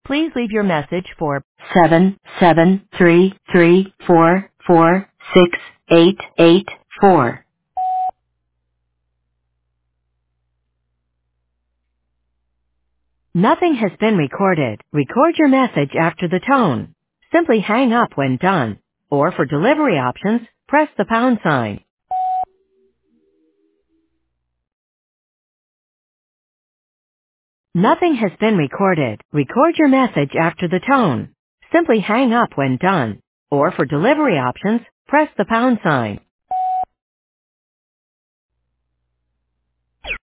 Please leave your message for 77334468884. Nothing has been recorded. Record your message after the tone. Simply hang up when done. Or for delivery options, press the pound sign. Nothing has been recorded. Record your message after the tone. Simply hang up when done. Or for delivery options, press the pound sign.